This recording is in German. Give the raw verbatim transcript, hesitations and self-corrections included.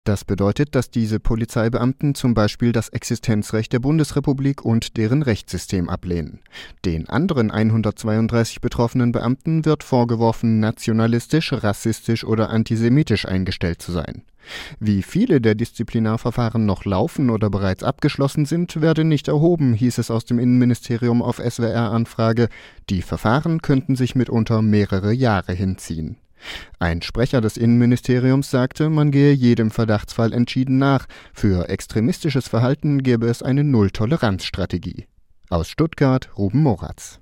Das bedeutet, dass diese Polizeibeamten zum Beispiel das Existenzrecht der Bundesrepublik und deren Rechtssystem ablehnen. Den anderen hundertzweiunddreißig betroffenen Beamten wird vorgeworfen, nationalistisch, rassistisch oder antisemitisch eingestellt zu sein. Wie viele der Disziplinarverfahren noch laufen oder bereits abgeschlossen sind, werde nicht erhoben, hieß es aus dem Innenministerium auf S W R-Anfrage. Die Verfahren könnten sich mitunter mehrere Jahre hinziehen. Ein Sprecher des Innenministeriums sagte, man gehe jedem Verdachtsfall entschieden nach. Für extremistisches Verhalten gäbe es eine Null-Toleranz-Strategie. Aus Stuttgart, Ruben Moratz.